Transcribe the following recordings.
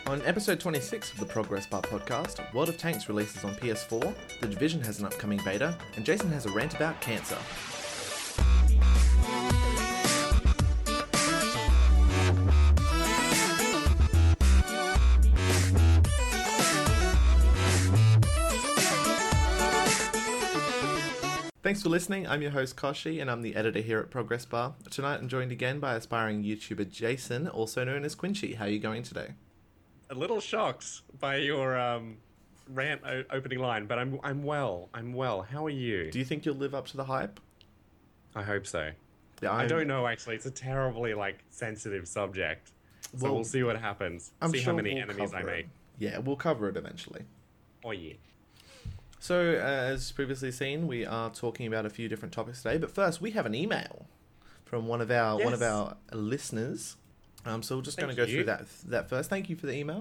On episode 26 of the Progress Bar podcast, World of Tanks releases on PS4, The Division has an upcoming beta, and Jason has a rant about cancer. Thanks for listening. I'm your host Koshi, and I'm the editor here at Progress Bar. Tonight I'm joined again by aspiring YouTuber Jason, also known as Quinchy. How are you going today? A little shocked by your rant opening line, but I'm well. I'm well. How are you? Do you think you'll live up to the hype? I hope so. Yeah, I don't know, actually. It's a terribly sensitive subject. So we'll see what happens. See how many enemies I make. Yeah, we'll cover it eventually. Oh yeah. So, as previously seen, we are talking about a few different topics today. But first, we have an email from one of our listeners. So we're just going to go through that first. Thank you for the email.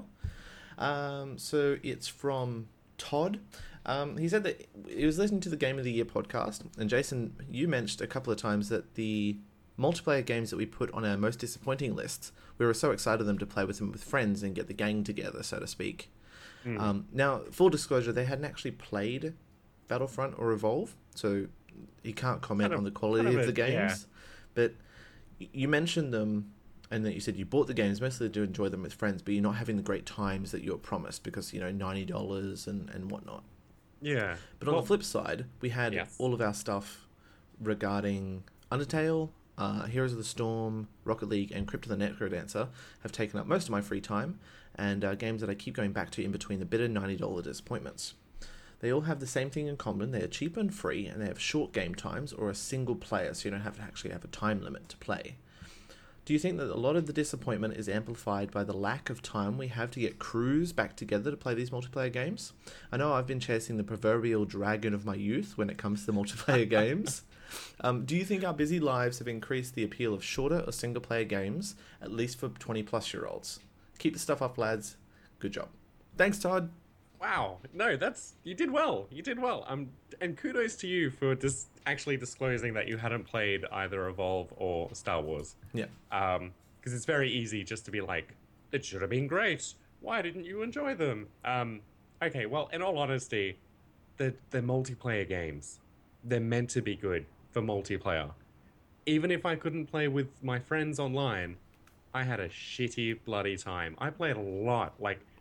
So it's from Todd. He said that he was listening to the Game of the Year podcast, and Jason, you mentioned a couple of times that the multiplayer games that we put on our most disappointing lists, we were so excited them to play with them with friends and get the gang together, so to speak. Now, full disclosure, they hadn't actually played Battlefront or Evolve, so you can't comment on the quality of the games. Yeah. But you mentioned them, and that you said you bought the games mostly to enjoy them with friends, but you're not having the great times that you were promised because, $90 and whatnot. Yeah. But on the flip side, we had all of our stuff regarding Undertale, Heroes of the Storm, Rocket League, and Crypt of the Necrodancer have taken up most of my free time, and games that I keep going back to in between the bitter $90 disappointments. They all have the same thing in common. They are cheap and free, and they have short game times or a single player, so you don't have to actually have a time limit to play. Do you think that a lot of the disappointment is amplified by the lack of time we have to get crews back together to play these multiplayer games? I know I've been chasing the proverbial dragon of my youth when it comes to multiplayer games. Do you think our busy lives have increased the appeal of shorter or single-player games, at least for 20-plus-year-olds? Keep the stuff up, lads. Good job. Thanks, Todd. Wow. No, you did well. You did well. And kudos to you for actually disclosing that you hadn't played either Evolve or Star Wars. Yeah. Because it's very easy just to be like, it should have been great. Why didn't you enjoy them? Okay, well, in all honesty, they're multiplayer games. They're meant to be good for multiplayer. Even if I couldn't play with my friends online, I had a shitty bloody time. I played a lot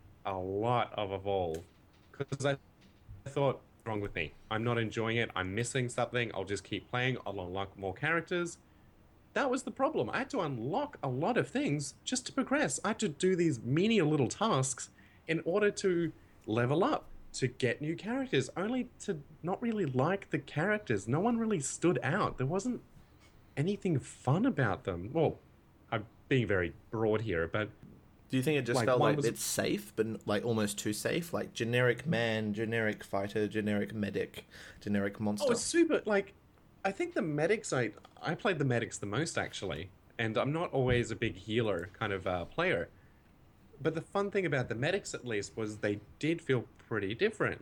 of Evolve, because I thought, what's wrong with me? I'm not enjoying it. I'm missing something. I'll just keep playing. I'll unlock more characters. That was the problem. I had to unlock a lot of things just to progress. I had to do these menial little tasks in order to level up, to get new characters, only to not really like the characters. No one really stood out. There wasn't anything fun about them. Well, I'm being very broad here, but do you think it just felt like it's safe, but almost too safe? Like generic man, generic fighter, generic medic, generic monster? Oh, it's super, I think the medics, I played the medics the most, actually. And I'm not always a big healer kind of player. But the fun thing about the medics, at least, was they did feel pretty different.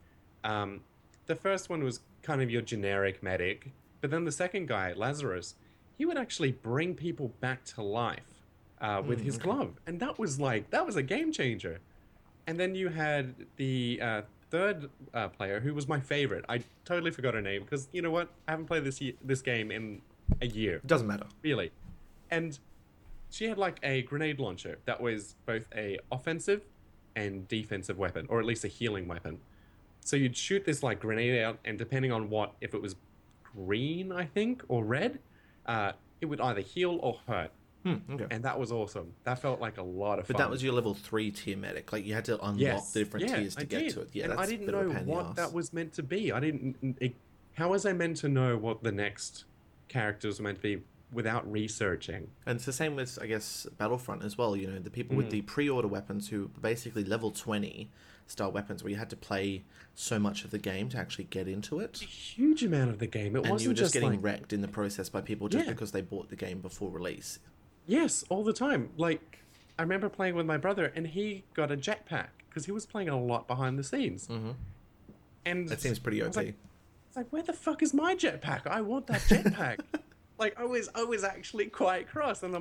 The first one was kind of your generic medic. But then the second guy, Lazarus, he would actually bring people back to life. With his glove, and that was a game changer. And then you had the third player, who was my favorite. I totally forgot her name because you know what? I haven't played this game in a year. Doesn't matter, really. And she had a grenade launcher that was both a offensive and defensive weapon, or at least a healing weapon. So you'd shoot this grenade out, and depending on if it was green, I think, or red, it would either heal or hurt. Okay. And that was awesome. That felt like a lot of fun. But that was your level 3 tier medic. You had to unlock the different tiers to get to it. Yeah, and I didn't know what that was meant to be. How was I meant to know what the next characters were meant to be without researching? And it's the same with, I guess, Battlefront as well. The people with the pre-order weapons who were basically level 20 style weapons, where you had to play so much of the game to actually get into it. A huge amount of the game. And you were just getting wrecked in the process by people just because they bought the game before release. Yes, all the time. I remember playing with my brother, and he got a jetpack because he was playing a lot behind the scenes. Mm-hmm. And that seems pretty OT. Where the fuck is my jetpack? I want that jetpack. I was actually quite cross, and I'm like,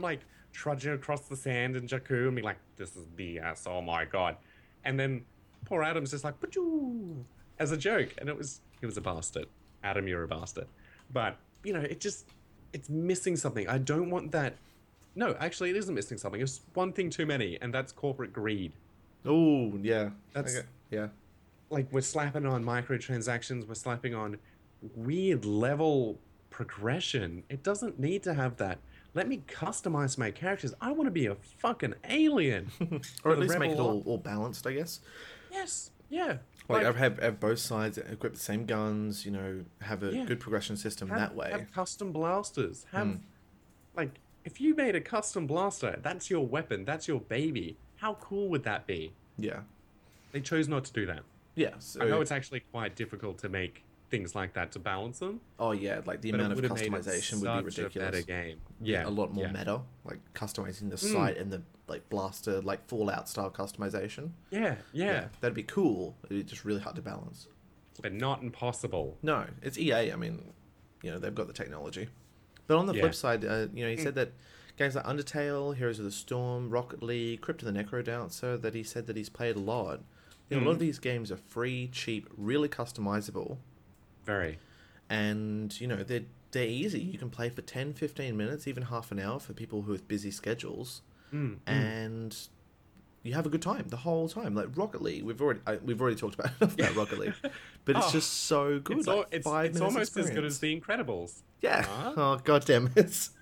trudging across the sand in Jakku and be like, this is BS, oh my god. And then poor Adam's just like, Pachoo! As a joke. And he was a bastard. Adam, you're a bastard. But, it's missing something. I don't want that. No, actually, it isn't missing something. It's one thing too many, and that's corporate greed. Oh, yeah. That's, okay. Yeah. Like, we're slapping on microtransactions, we're slapping on weird level progression. It doesn't need to have that. Let me customize my characters. I want to be a fucking alien. Or at least make it all balanced, I guess. Yes, yeah. Like have both sides equip the same guns, have a good progression system that way. Have custom blasters. Like, if you made a custom blaster, that's your weapon, that's your baby. How cool would that be? Yeah. They chose not to do that. Yeah. So... I know it's actually quite difficult to make things like that to balance them. Oh yeah, like the amount of customization would be ridiculous. A better game. Yeah, a lot more meta, like customizing the sight and the like blaster, like Fallout style customization. Yeah, that'd be cool. It'd be just really hard to balance, but not impossible. No, it's EA. I mean, they've got the technology. But on the flip side, he said that games like Undertale, Heroes of the Storm, Rocket League, Crypt of the Necrodancer, that he said that he's played a lot. A lot of these games are free, cheap, really customizable. Very. And, they're easy. You can play for 10, 15 minutes, even half an hour for people who have busy schedules. And you have a good time the whole time. Like Rocket League, we've already talked about Rocket League. But it's just so good. It's almost as good as The Incredibles. Yeah. Huh? Oh, goddamn. It is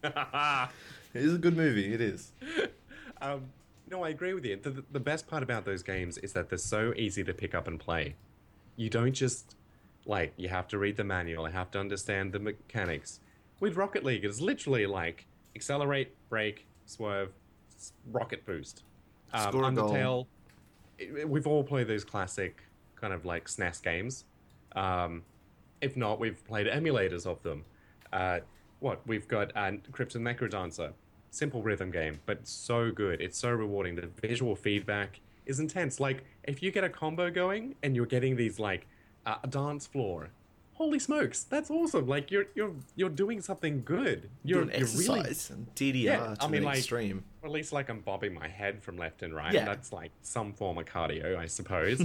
a good movie. It is. No, I agree with you. The best part about those games is that they're so easy to pick up and play. You don't just... Like, you have to read the manual, you have to understand the mechanics. With Rocket League, it's literally like accelerate, brake, swerve, rocket boost. Score a goal. Undertale, we've all played those classic kind of like SNES games. If not, we've played emulators of them. We've got Crypt of the Necrodancer. Simple rhythm game, but so good. It's so rewarding. The visual feedback is intense. Like, if you get a combo going and you're getting these like a dance floor. Holy smokes, that's awesome! Like you're doing something good. You're exercise and DDR to the extreme. At least like I'm bobbing my head from left and right. Yeah. That's like some form of cardio, I suppose.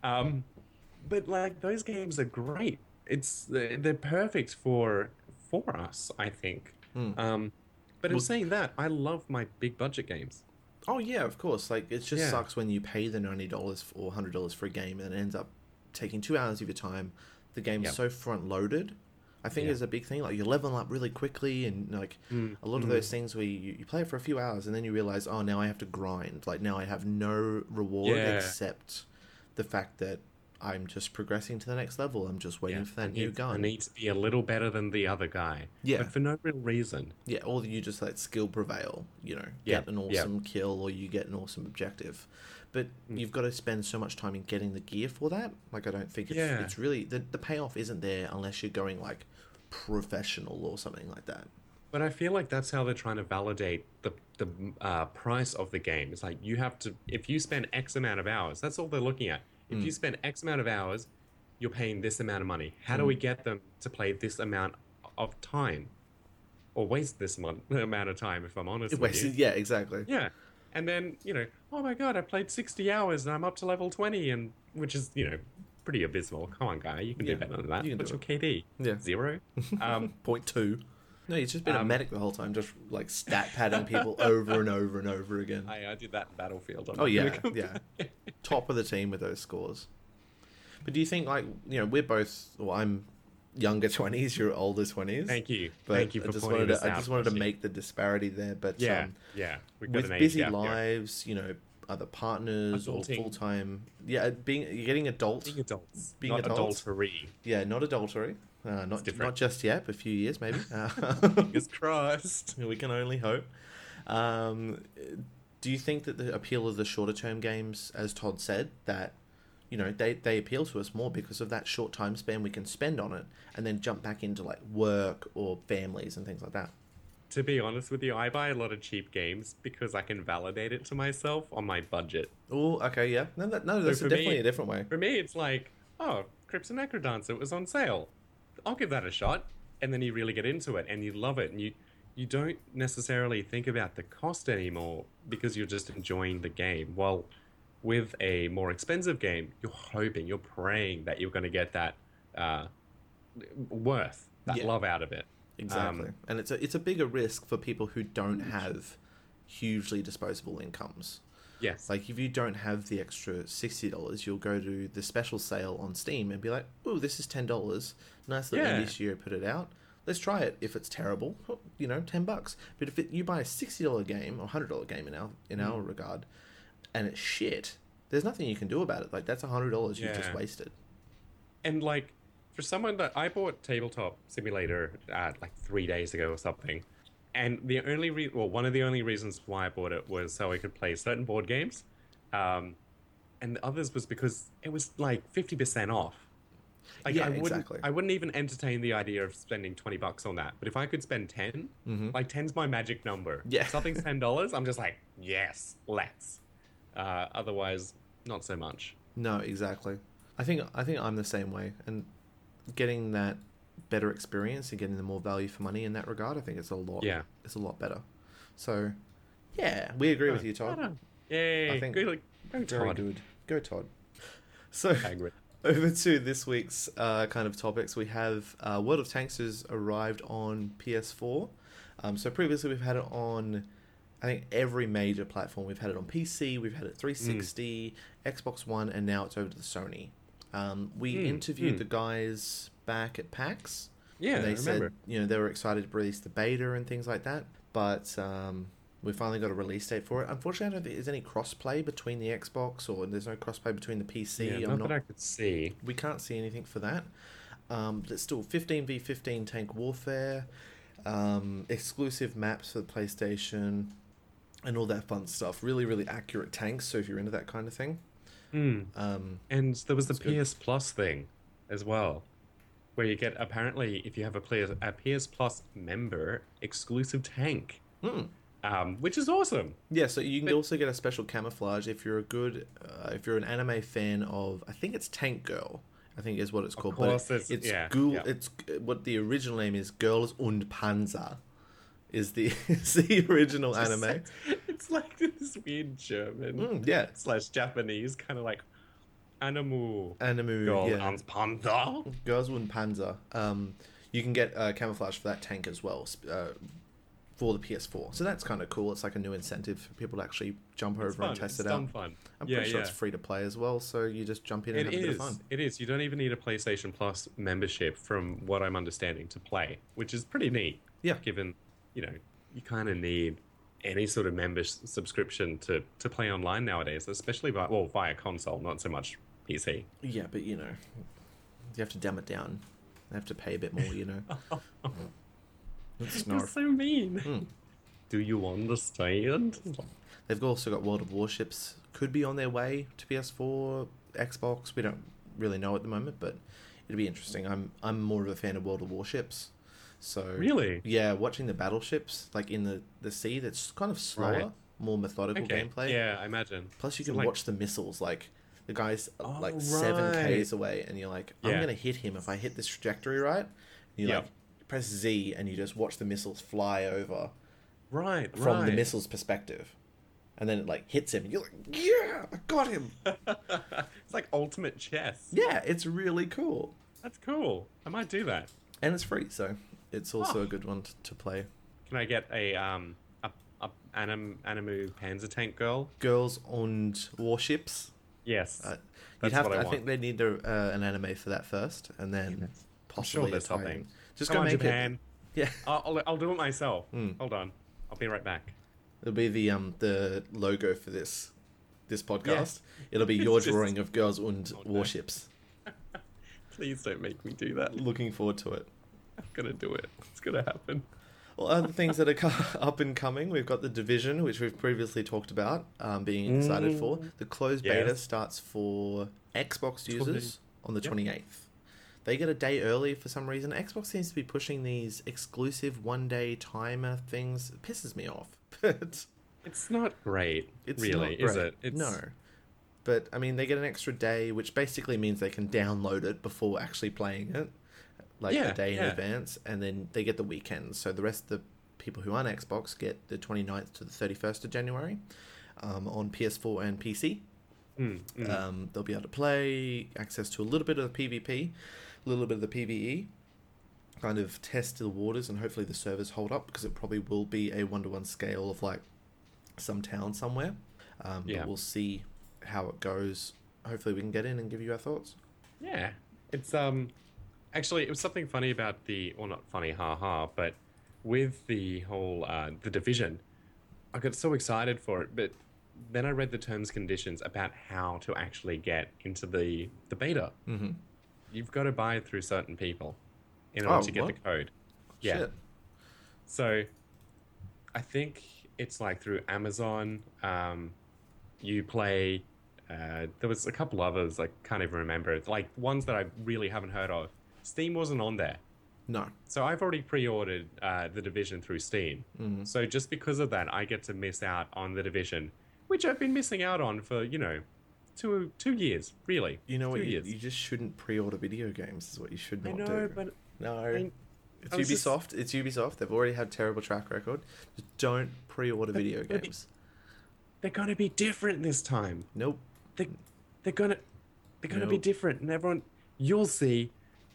But like those games are great. They're perfect for us, I think. But in saying that, I love my big budget games. Oh yeah, of course. Like it just sucks when you pay the $90 or $100 for a game and it ends up taking 2 hours of your time. The game's so front loaded. I think is a big thing. Like you're leveling up really quickly, and like a lot of those things where you play it for a few hours and then you realize, oh, now I have to grind. Like now I have no reward except the fact that I'm just progressing to the next level. I'm just waiting for that new gun. I need to be a little better than the other guy. Yeah, but for no real reason. Yeah, or you just let skill prevail. Get an awesome kill or you get an awesome objective. But you've got to spend so much time in getting the gear for that. Like, I don't think it's really... The payoff isn't there unless you're going, like, professional or something like that. But I feel like that's how they're trying to validate the price of the game. It's like, you have to... If you spend X amount of hours, that's all they're looking at. If you spend X amount of hours, you're paying this amount of money. How do we get them to play this amount of time? Or waste this amount of time, if I'm honest with you. Yeah, exactly. Yeah. And then, oh my god, I played 60 hours and I'm up to level 20, and which is, pretty abysmal. Come on, guy, you can do better than that. What's your KD? Yeah. 0? 0.2. No, he's just been a medic the whole time, just like stat padding people over and over and over again. I did that in Battlefield. Yeah. Top of the team with those scores. But do you think, like, we're both, I'm younger 20s, you're older 20s. Thank you. But Thank you for pointing this out. I just wanted to make the disparity there. But with busy lives, other partners or full-time... Yeah, you're getting adult. Being adults. Not adultery. Yeah, not adultery. Not just yet, a few years maybe. Fingers crossed. We can only hope. Do you think that the appeal of the shorter-term games, as Todd said, that... they appeal to us more because of that short time span we can spend on it and then jump back into like work or families and things like that? To be honest with you, I buy a lot of cheap games because I can validate it to myself on my budget. Oh, okay, yeah. No, that's definitely a different way. For me, it's like, oh, Crypt of the Necrodancer, it was on sale. I'll give that a shot. And then you really get into it and you love it and you don't necessarily think about the cost anymore because you're just enjoying the game. While with a more expensive game, you're hoping, you're praying that you're going to get that uh, worth, that Yeah, love out of it. exactly. And it's a bigger risk for people who don't have hugely disposable incomes. Yes. Like if you don't have the extra $60, you'll go to the special sale on Steam and be like, "Oh, this is $10. Nice little Yeah. indie studio put it out. Let's try it. If it's terrible, $10. But if you buy a $60 game or $100 game in our regard, and it's shit, there's nothing you can do about it. Like that's $100 you've just Yeah. wasted. And like for someone that I bought Tabletop Simulator like 3 days ago or something, and the only one of the only reasons why I bought it was so I could play certain board games, and the others was because it was like 50% off. Like Yeah, I exactly. wouldn't even entertain the idea of spending $20 on that. But if I could spend 10, like 10's my magic number. Yeah. If something's $10, I'm just like, yes, let's. Otherwise, not so much. No, exactly. I think I'm the same way, and getting that better experience and getting the more value for money in that regard, I think it's a lot. Yeah. It's a lot better. So, yeah, we agree with you, Todd. Yay! I think go Very Todd. good. Go, Todd. So, Angry. over to this week's kind of topics. We have World of Tanks has arrived on PS4. So previously we've had it on, I think, every major platform. We've had it on PC, we've had it 360, Xbox One, and now it's over to the Sony. We interviewed the guys back at PAX. Yeah, and they I remember. said, they were excited to release the beta and things like that. But we finally got a release date for it. Unfortunately, I don't think there's any crossplay between the Xbox, or there's no crossplay between the PC. Yeah, not that I could see. We can't see anything for that. But it's still 15v15 tank warfare, exclusive maps for the PlayStation, and all that fun stuff. Really, really accurate tanks. So if you're into that kind of thing, And there was the That's good. PS Plus thing as well, where you get apparently if you have a PS Plus member exclusive tank, which is awesome. yeah. So you can also get a special camouflage if you're if you're an anime fan of, I think it's Tank Girl. I think is what it's called. course, But it's yeah, Ghoul. yeah. It's what the original name is. Girls und Panzer is the is the original anime. It's like this weird German Yeah, / Japanese kind of like animu. anime. Girl Yeah. and Panther. Girls und Panzer. You can get camouflage for that tank as well for the PS4. So that's kind of cool. It's like a new incentive for people to actually jump over and test it out. Fun. I'm pretty sure it's free to play as well, so you just jump in and It have a bit of is. fun. It is. You don't even need a PlayStation Plus membership, from what I'm understanding, to play, which is pretty neat. Yeah. Given, you kind of need any sort of subscription to play online nowadays, especially via console, not so much PC. Yeah, but you have to dumb it down. You have to pay a bit more, It's You're so mean. Do you understand? They've also got World of Warships. Could be on their way to PS4, Xbox. We don't really know at the moment, but it'd be interesting. I'm more of a fan of World of Warships. So Really? yeah, watching the battleships like in the sea, that's kind of slower, Right. more methodical Okay. gameplay. Yeah, I imagine. Plus, you So, can watch the missiles. Like the guy's Oh, like right. 7Ks away, and you're like, I'm Yeah. gonna hit him if I hit this trajectory right. And you Yep. like press Z, and you just watch the missiles fly over Right. from the right. missile's perspective, and then it like hits him, and you're like, yeah, I got him. It's like ultimate chess. Yeah, it's really cool, That's cool. I might do that. and it's free, so it's also Oh. a good one to play. Can I get a Animu Panzer Tank Girl? Girls und Warships. Yes. You'd That's have what to. I I want. think they need an anime for that first, and then I'm possibly sure there's a tie-in. something. Just Come go on, make Japan. it. Yeah, I'll do it myself. Hold on. I'll be right back. it'll be the logo for this podcast. It'll be It's your just- drawing of Girls und Oh, no. Warships. Please don't make me do that. Looking forward to it. I'm gonna do it. It's gonna happen. Well, other things that are up and coming, we've got The Division, which we've previously talked about, being excited for. The closed beta Yes. starts for Xbox users on the 28th. They get a day early for some reason. Xbox seems to be pushing these exclusive one-day timer things. It pisses me off. But It's not great, it's really, not is great. it? It's, No. But, I mean, they get an extra day, which basically means they can download it before actually playing it. Like Yeah, a day in yeah. advance. And then they get the weekends. So the rest of the people who aren't Xbox get the 29th to the 31st of January on PS4 and PC. They'll be able to play, access to a little bit of the PvP, a little bit of the PvE, kind of test the waters, and hopefully the servers hold up, because it probably will be a 1-to-1 scale of like some town somewhere. But we'll see how it goes. Hopefully we can get in and give you our thoughts. Yeah, it's actually, it was something funny about well, not funny, but with the whole the Division, I got so excited for it, but then I read the terms and conditions about how to actually get into the beta. Mm-hmm. You've got to buy it through certain people in order to get the code. Yeah. Shit. So I think it's like through Amazon. You play. There was a couple others I can't even remember. It's like ones that I really haven't heard of. Steam wasn't on there. No. So I've already pre-ordered the Division through Steam. Mm-hmm. So just because of that, I get to miss out on the Division, which I've been missing out on for, 2 years, really. You know what? 2 years. You just shouldn't pre-order video games. Is what you should not do. I know, but no. It's Ubisoft. It's Ubisoft. They've already had a terrible track record. Just don't pre-order video games. They're gonna be different this time. Nope. They're gonna be different, and everyone, you'll see.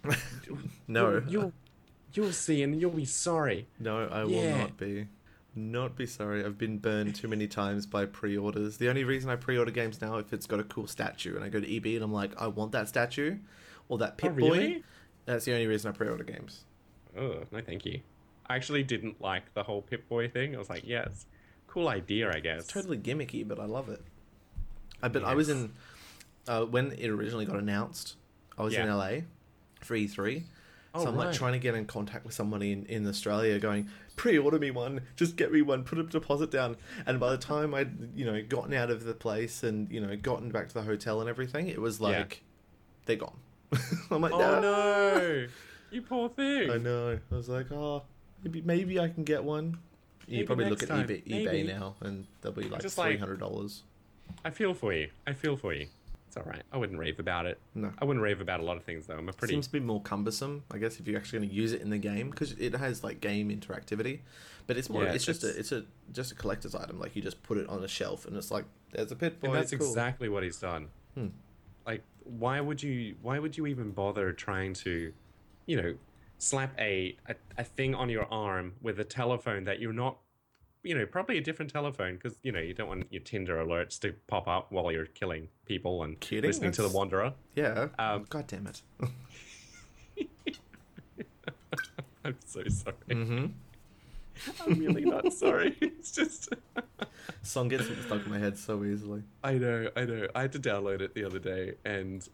No. You'll see, and you'll be sorry. No, I will not be sorry. I've been burned too many times by pre-orders. The only reason I pre-order games now if it's got a cool statue, and I go to EB and I'm like, I want that statue or that Pip-Boy. That's the only reason I pre-order games. Oh, no, thank you. I actually didn't like the whole Pip-Boy thing. I was like, yeah, it's a cool idea, I guess. It's totally gimmicky, but I love it. I was in when it originally got announced. I was in LA for E3. So I'm like trying to get in contact with somebody in Australia going, pre-order me one, just get me one, put a deposit down. And by the time I'd, gotten out of the place and, gotten back to the hotel and everything, it was like, they're gone. I'm like, no, you poor thing. I know. I was like, maybe I can get one. You probably look at eBay now and they'll be like $300. I feel for you. It's all right. I wouldn't rave about it. No. I wouldn't rave about a lot of things, though. Seems to be more cumbersome, I guess, if you're actually going to use it in the game, because it has like game interactivity, but it's more. It's just a collector's item. Like you just put it on a shelf, and it's like there's a Pip-Boy. And that's exactly what he's done. Like, why would you even bother trying to, slap a thing on your arm with a telephone that you're not. Probably a different telephone, because, you don't want your Tinder alerts to pop up while you're killing people and listening to The Wanderer. Yeah. God damn it. I'm so sorry. Mm-hmm. I'm really not sorry. It's just... Song gets stuck in my head so easily. I know. I had to download it the other day, and...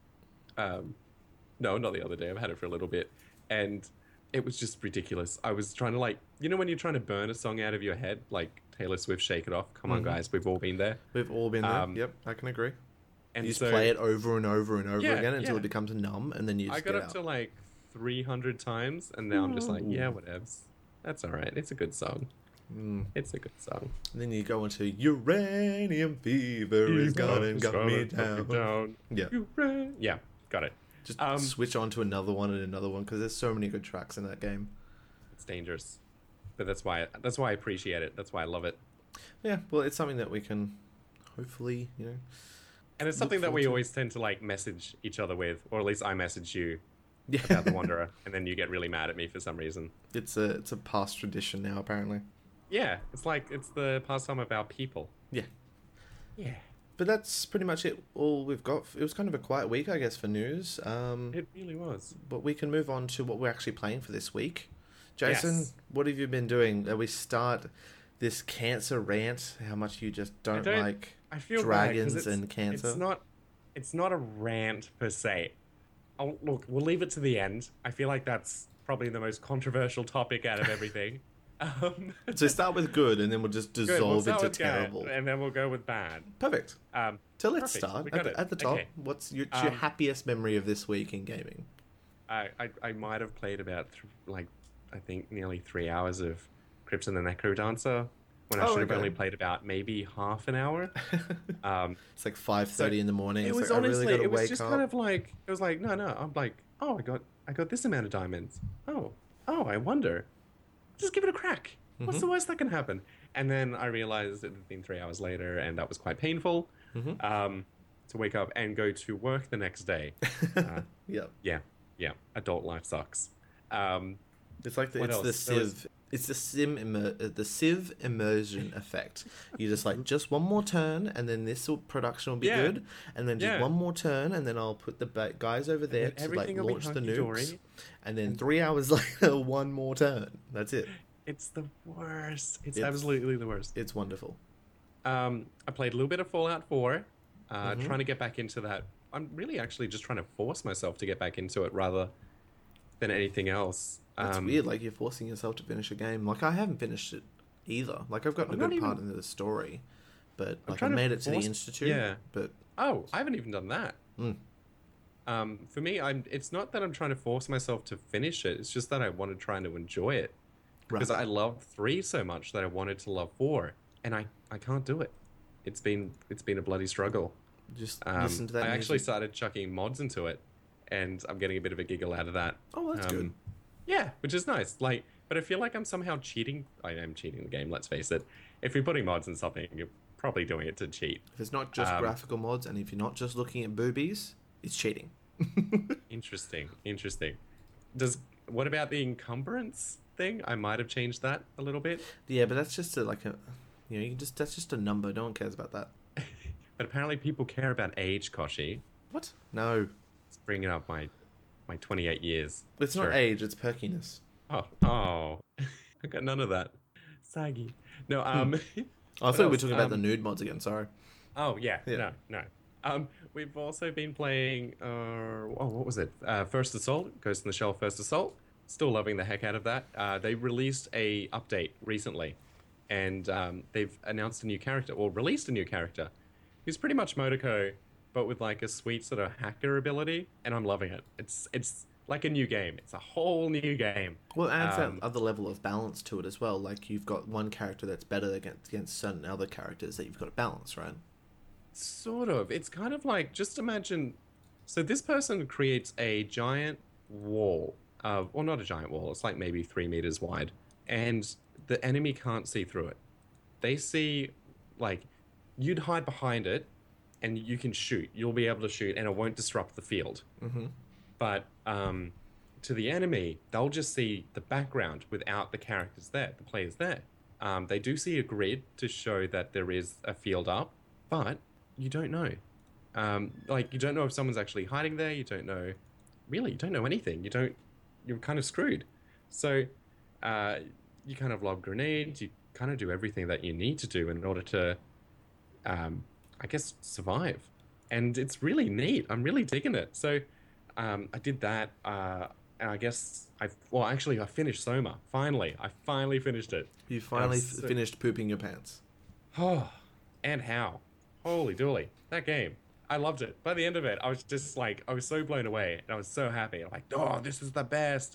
no, not the other day. I've had it for a little bit. And... it was just ridiculous. I was trying to when you're trying to burn a song out of your head, like Taylor Swift, Shake It Off. Come on, guys. We've all been there. We've all been there. Yep, I can agree. And you just play it over and over and over again until it becomes numb, and then you just I got up to like 300 times, and now I'm just like, yeah, whatevs. That's all right. It's a good song. It's a good song. And then you go into Uranium Fever is gone and got me down. Yeah. Yeah, got it. Just switch on to another one and another one, because there's so many good tracks in that game. It's dangerous, but that's why I appreciate it. That's why I love it. Yeah, well, it's something that we can hopefully, and it's something that we always tend to message each other with, or at least I message you about The Wanderer, and then you get really mad at me for some reason. It's a past tradition now, apparently. Yeah, it's the pastime of our people. Yeah. Yeah. But that's pretty much it. All we've got. It was kind of a quiet week, I guess, for news. It really was. But we can move on to what we're actually playing for this week. Jason, what have you been doing? We start this cancer rant. How much you just don't like dragons and cancer. It's not a rant per se. Look, we'll leave it to the end. I feel like that's probably the most controversial topic out of everything. So start with good, and then we'll just dissolve into terrible, and then we'll go with bad. Perfect. So let's start at the top. Okay. What's your happiest memory of this week in gaming? I might have played about I think nearly 3 hours of Crypt and the Necrodancer, when I should have only played about maybe half an hour. It's like 5:30 in the morning. It was honestly, it was just kind of like, it was like, no. I'm like, oh, I got this amount of diamonds. Oh, I wonder. Just give it a crack. What's the worst that can happen? And then I realized it had been 3 hours later, and that was quite painful. To wake up and go to work the next day. Yep. Yeah. Adult life sucks. It's like What it's else? the Civ. It's the Civ immersion effect. You just one more turn, and then production will be Yeah. good, and then just Yeah. one more turn, and then I'll put the guys over there then to like everything will be launch the hunky-dory. nukes, and then 3 hours later, one more turn. That's it. It's the worst. It's It's- absolutely the worst. It's wonderful. I played a little bit of Fallout 4, trying to get back into that. I'm really actually just trying to force myself to get back into it rather than anything else. That's weird. Like you're forcing yourself to finish a game. Like I haven't finished it either. Like I've gotten I'm a not good part even- into the story, but I'm like I trying to made it to the force- institute. yeah. But Oh, I haven't even done that. Mm. For me, it's not that I'm trying to force myself to finish it. It's just that I want to try to enjoy it. Because I love 3 so much that I wanted to love 4, and I can't do it. It's been a bloody struggle. just listen to that. I music. actually started chucking mods into it, and I'm getting a bit of a giggle out of that. Oh, that's good. Yeah, which is nice. Like, but I feel like I'm somehow cheating. I am cheating the game. Let's face it. If you're putting mods in something, you're probably doing it to cheat. If it's not just graphical mods, and if you're not just looking at boobies, it's cheating. Interesting. What about the encumbrance thing? I might have changed that a little bit. Yeah, but that's just that's just a number. No one cares about that. But apparently people care about age, Koshi. What? No, It's bringing up my 28 years. it's Sure. not age. It's perkiness. Oh. I got none of that. Saggy. No, I What thought we were else? talking about the nude mods again. Sorry. Oh, yeah. Yeah. No. We've also been playing, what was it? First Assault, Ghost in the Shell First Assault. Still loving the heck out of that. They released a update recently, and they've announced a new character, or released a new character, who's pretty much Motoko, but with like a sweet sort of hacker ability, and I'm loving it. It's like a new game. It's a whole new game. Well, it adds that other level of balance to it as well. Like you've got one character that's better against certain other characters that you've got to balance, right? Sort of. It's kind of like, just imagine. So this person creates a giant wall. Well, not a giant wall. It's like maybe 3 meters wide, and the enemy can't see through it. They see, like, you'd hide behind it, and you can shoot. You'll be able to shoot, and it won't disrupt the field. Mm-hmm. But to the enemy, they'll just see the background without the characters there, the players there. They do see a grid to show that there is a field up, but you don't know. You don't know if someone's actually hiding there. You don't know anything. You're kind of screwed. So you kind of lob grenades. You kind of do everything that you need to do in order to, I guess, survive. And it's really neat. I'm really digging it. So I did that. And I guess I finished Soma. Finally. I finally finished it. You finally finished pooping your pants. Oh, and how? Holy dooly. That game. I loved it. By the end of it, I was just like, I was so blown away. And I was so happy. I'm like, oh, this is the best.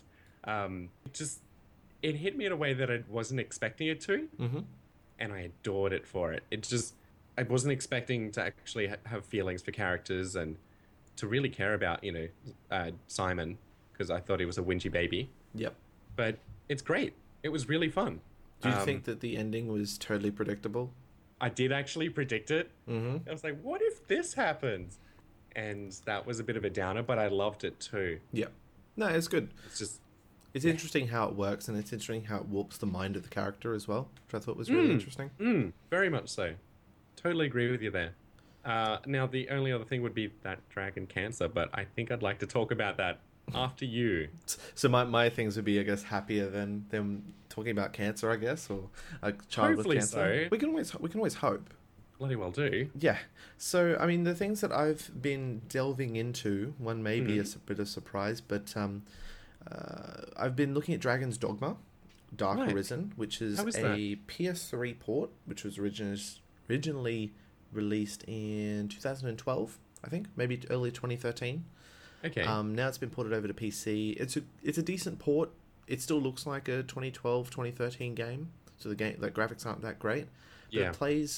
It hit me in a way that I wasn't expecting it to. Mm-hmm. And I adored it for it. I wasn't expecting to actually have feelings for characters and to really care about, Simon, because I thought he was a whingy baby. Yep. But it's great. It was really fun. Do you think that the ending was totally predictable? I did actually predict it. Mm-hmm. I was like, what if this happens? And that was a bit of a downer, but I loved it too. Yeah. No, it's good. It's interesting how it works, and it's interesting how it warps the mind of the character as well, which I thought was really interesting. Very much so. Totally agree with you there. Now, the only other thing would be that dragon cancer, but I think I'd like to talk about that after you. So my things would be, I guess, happier than them talking about cancer, I guess, or a child Hopefully with cancer. so. We can always hope. Bloody well do. Yeah. So, I mean, the things that I've been delving into, one may be a bit of surprise, but I've been looking at Dragon's Dogma, Dark Arisen, which is a PS3 port, which was originally released in 2012, I think, maybe early 2013. Okay. Now it's been ported over to PC. It's a decent port. It still looks like a 2012, 2013 game. So the graphics aren't that great. But it plays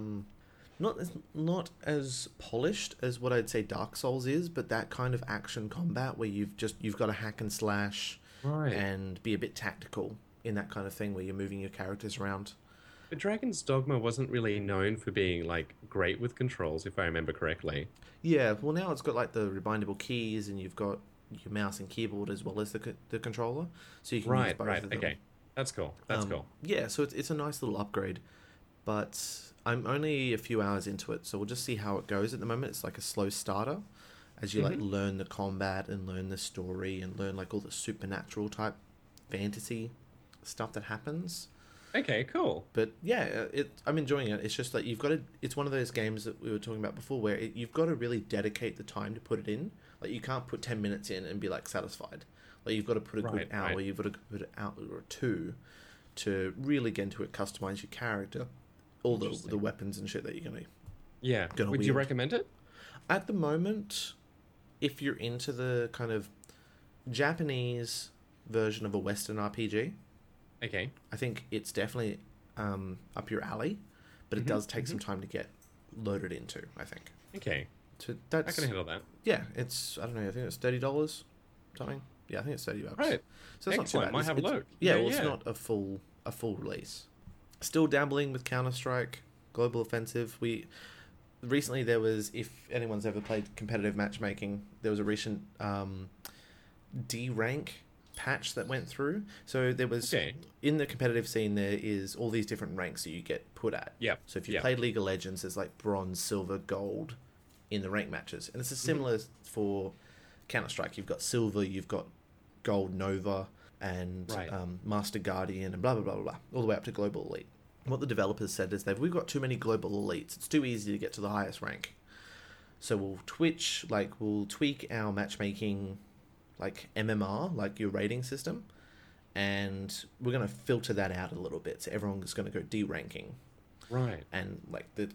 not as polished as what I'd say Dark Souls is, but that kind of action combat where you've got to hack and slash and be a bit tactical. in that kind of thing where you're moving your characters around. But Dragon's Dogma wasn't really known for being like great with controls, if I remember correctly. Yeah, well now it's got like the rebindable keys, and you've got your mouse and keyboard as well as the controller, so you can use both of them. Okay, that's cool. That's cool. Yeah, so it's a nice little upgrade, but I'm only a few hours into it, so we'll just see how it goes. At the moment, it's like a slow starter, as you like learn the combat and learn the story and learn like all the supernatural type fantasy stuff that happens. Okay, cool. But yeah, I'm enjoying it. It's just that you've got to. It's one of those games that we were talking about before, where you've got to really dedicate the time to put it in. Like you can't put 10 minutes in and be like satisfied. Like you've got to put a good hour. You've got to put an hour or two to really get into it, customize your character, all the weapons and shit that you're gonna. Would you recommend it? At the moment, if you're into the kind of Japanese version of a Western RPG. Okay. I think it's definitely up your alley, but it does take some time to get loaded into, I think. Okay. So I can handle that. Yeah, it's, I don't know, I think it's $30 something. Yeah, I think it's $30. Right. So that's excellent. not too bad. Might have a look. Yeah, well, it's not a full release. Still dabbling with Counter-Strike, Global Offensive. Recently there was, if anyone's ever played competitive matchmaking, there was a recent D-rank patch that went through. So there was in the competitive scene, there is all these different ranks that you get put at. Yeah. So if you played League of Legends, there's like bronze, silver, gold in the rank matches, and it's a similar for Counter-Strike. You've got silver, you've got gold Nova, and Master Guardian, and blah blah blah blah blah, all the way up to global elite. What the developers said is we've got too many global elites. It's too easy to get to the highest rank. So we'll tweak our matchmaking, like MMR, like your rating system, and we're going to filter that out a little bit. So everyone's going to go D-ranking. Right. And like the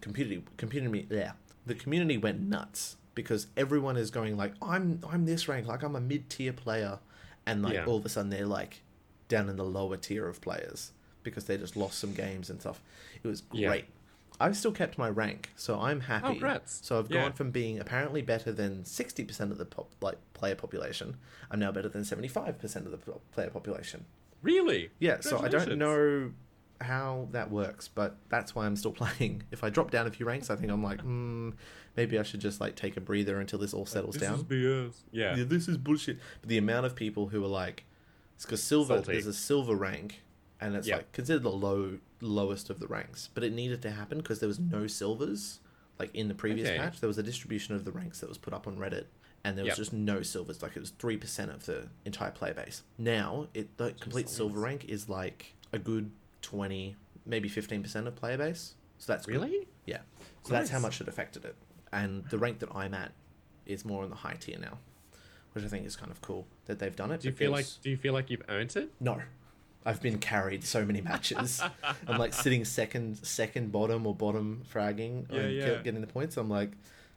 community went nuts because everyone is going like, I'm this rank, like I'm a mid-tier player, and like all of a sudden they're like down in the lower tier of players because they just lost some games and stuff. It was great. Yeah. I've still kept my rank, so I'm happy. Oh, so I've gone from being apparently better than 60% of the player population. I'm now better than 75% of the player population. Really? Yeah, so I don't know how that works, but that's why I'm still playing. If I drop down a few ranks, I think I'm like, maybe I should just like take a breather until this all settles down. This is BS. Yeah, this is bullshit. But the amount of people who are like, it's because silver, there's a silver rank, and it's like considered the lowest of the ranks, but it needed to happen because there was no silvers. Like in the previous patch, there was a distribution of the ranks that was put up on Reddit, and there was just no silvers. Like it was 3% of the entire player base. Now the complete silver rank is like a good 20, maybe 15% of player base. So that's really good. Yeah. So that's how much it affected it. And the rank that I'm at is more in the high tier now, which I think is kind of cool that they've done it. Do you feel like you've earned it? No. I've been carried so many matches. I'm like sitting second bottom or bottom fragging and getting the points. I'm like,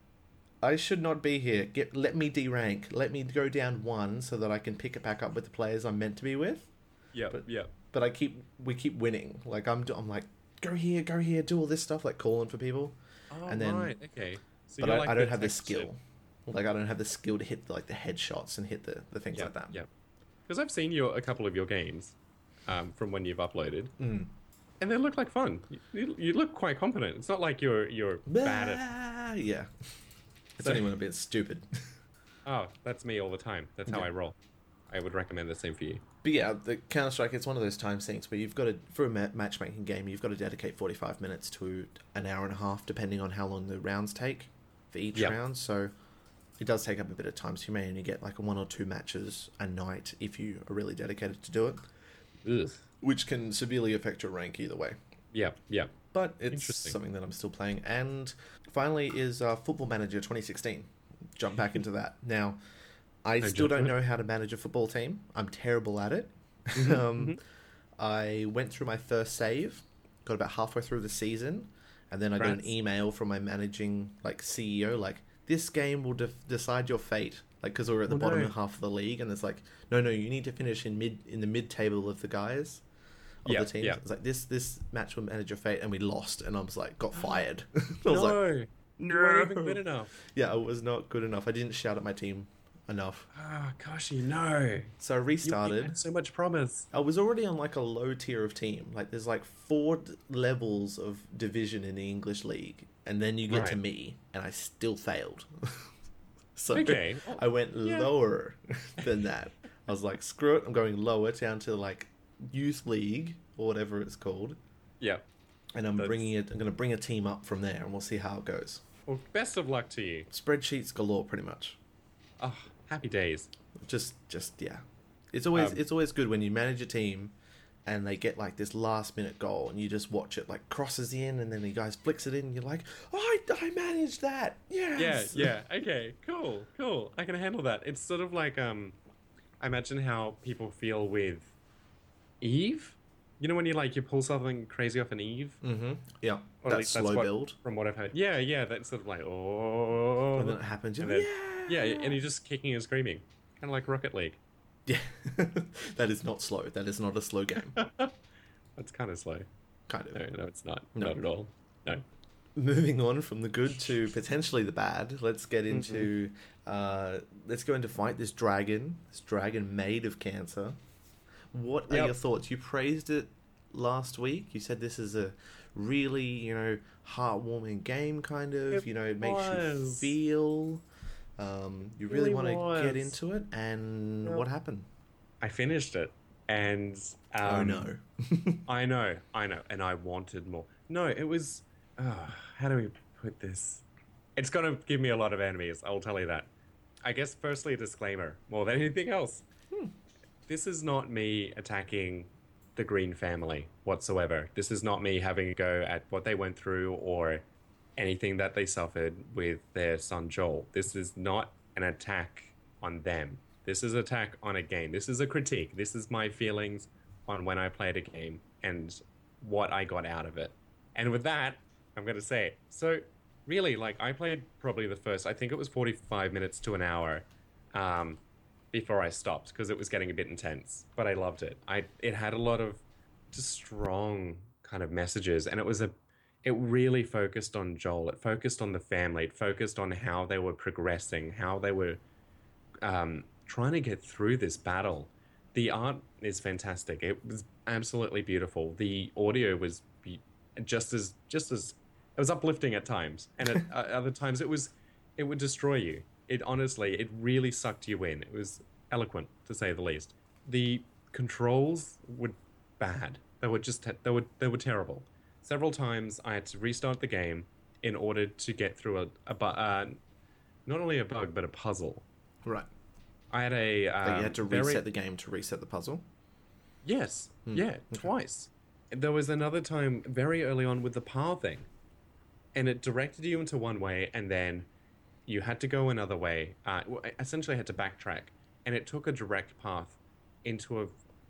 I should not be here. Let me D-rank. Let me go down one so that I can pick it back up with the players I'm meant to be with. Yeah, But we keep winning. Like I'm like, go here, do all this stuff, like calling for people. Oh, and then, right, okay. So but I don't have the skill. Like I don't have the skill to hit like the headshots and hit the things like that. Yeah. Because I've seen a couple of your games. From when you've uploaded, and they look like fun. You look quite competent. It's not like you're bad at. Yeah, it's only when I'm a bit stupid. Oh, that's me all the time. That's how I roll. I would recommend the same for you. But yeah, the Counter-Strike, it's one of those time sinks where you've got to, for a matchmaking game, you've got to dedicate 45 minutes to an hour and a half, depending on how long the rounds take for each round. So it does take up a bit of time. So you may only get like 1 or 2 matches a night if you are really dedicated to do it. Ugh. Which can severely affect your rank either way. Yeah. But it's something that I'm still playing. And finally is Football Manager 2016. Jump back into that. Now, I still don't know how to manage a football team. I'm terrible at it. I went through my first save, got about halfway through the season, and then I got an email from my managing CEO, like, this game will decide your fate. Like, because we're at the bottom half of the league, and it's like, no, you need to finish in the mid table of the guys, of the teams. It's like this match will manage your fate, and we lost, and I was like, got fired. I was like, you weren't even good enough. Yeah, I was not good enough. I didn't shout at my team enough. Oh, gosh, no. So I restarted. You had so much promise. I was already on like a low tier of team. Like there's like levels of division in the English league, and then you get to me, and I still failed. So okay. I went lower than that. I was like, screw it, I'm going lower down to like youth league or whatever it's called. Yeah. And I'm going to bring a team up from there, and we'll see how it goes. Well, best of luck to you. Spreadsheets galore, pretty much. Oh, happy days. Just yeah. It's always good when you manage a team and they get like this last minute goal and you just watch it like crosses in and then the guys flicks it in and you're like, oh, I managed that. Yes. Yeah. Okay. Cool. I can handle that. It's sort of like I imagine how people feel with Eve. You know when you pull something crazy off an Eve? Mm-hmm. Yeah. Or that slow build. From what I've heard. Yeah. That's sort of like, oh. And then it happens. And then, and you're just kicking and screaming. Kind of like Rocket League. Yeah. That is not slow. That is not a slow game. That's kind of slow. Kind of. No, it's not. No. Not at all. No. Moving on from the good to potentially the bad, let's get into... let's go into fight this dragon made of cancer. What are your thoughts? You praised it last week. You said this is a really, heartwarming game, kind of. It makes you feel. You really want to get into it. And what happened? I finished it. And... oh, no. I know. And I wanted more. No, it was... how do we put this? It's going to give me a lot of enemies, I'll tell you that. I guess, firstly, a disclaimer. More than anything else. This is not me attacking the Green family whatsoever. This is not me having a go at what they went through or anything that they suffered with their son Joel. This is not an attack on them. This is an attack on a game. This is a critique. This is my feelings on when I played a game and what I got out of it. And with that, I'm going to say, so really, I played probably the first, I think it was 45 minutes to an hour, before I stopped because it was getting a bit intense, but I loved it. It had a lot of just strong kind of messages, and it really focused on Joel. It focused on the family. It focused on how they were progressing, how they were trying to get through this battle. The art is fantastic. It was absolutely beautiful. The audio was just as it was uplifting at times, and at other times it would destroy you. It really sucked you in. It was eloquent, to say the least. The controls were bad. They were terrible. Several times I had to restart the game in order to get through not only a bug but a puzzle. Right. I had a. You had to reset the game to reset the puzzle. Yes. Yeah. Okay. Twice. There was another time very early on with the pathing, and it directed you into one way, and then you had to go another way. Essentially, I had to backtrack, and it took a direct path into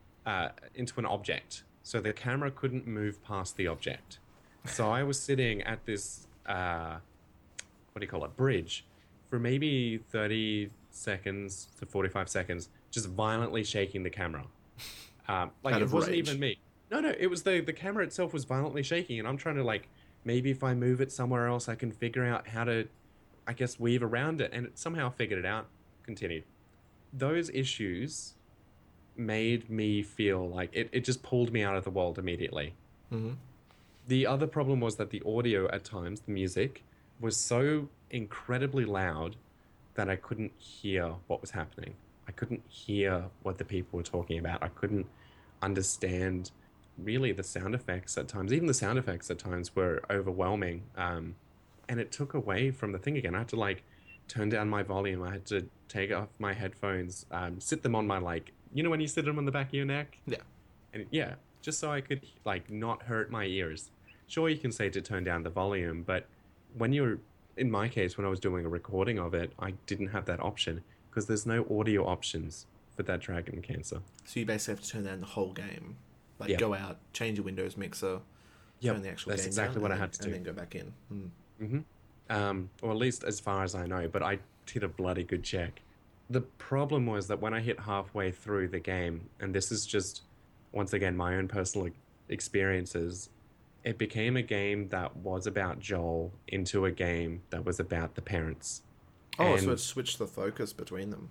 an object, so the camera couldn't move past the object. So I was sitting at this bridge, for maybe 30 seconds to 45 seconds, just violently shaking the camera. It wasn't even me. No, it was the camera itself was violently shaking, and I'm trying to maybe if I move it somewhere else, I can figure out how to, I guess, weave around it, and it somehow figured it out. Continued. Those issues made me feel like it just pulled me out of the world immediately. Mm-hmm. The other problem was that the audio at times, the music, was so incredibly loud that I couldn't hear what was happening. I couldn't hear what the people were talking about. I couldn't understand really the sound effects at times. Even the sound effects at times were overwhelming. And it took away from the thing again. I had to turn down my volume. I had to take off my headphones, sit them on my when you sit them on the back of your neck? Yeah. And just so I could not hurt my ears. Sure, you can say to turn down the volume, but in my case, when I was doing a recording of it, I didn't have that option because there's no audio options for that Dragon Cancer. So you basically have to turn down the whole game. Go out, change your Windows mixer, turn the actual that's game exactly down, what I had to do. And then go back in. Mm-hmm. Or at least as far as I know, but I did a bloody good check. The problem was that when I hit halfway through the game, and this is just, once again, my own personal experiences, it became a game that was about Joel into a game that was about the parents. Oh, so it switched the focus between them.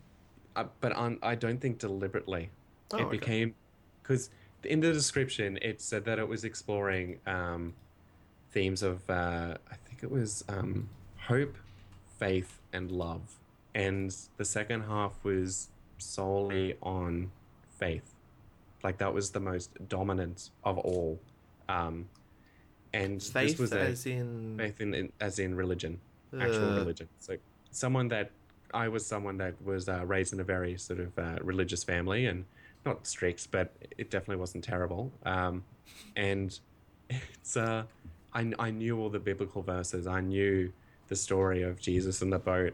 I don't think deliberately. Oh, It okay. became because in the description it said that it was exploring themes of I think it was hope, faith, and love, and the second half was solely on faith. Like that was the most dominant of all. Um, and this Faith, was a as in, faith as in religion, actual uh, religion. So someone that I was someone that was raised in a very sort of religious family and not strict, but it definitely wasn't terrible. And it's I knew all the biblical verses. I knew the story of Jesus and the boat.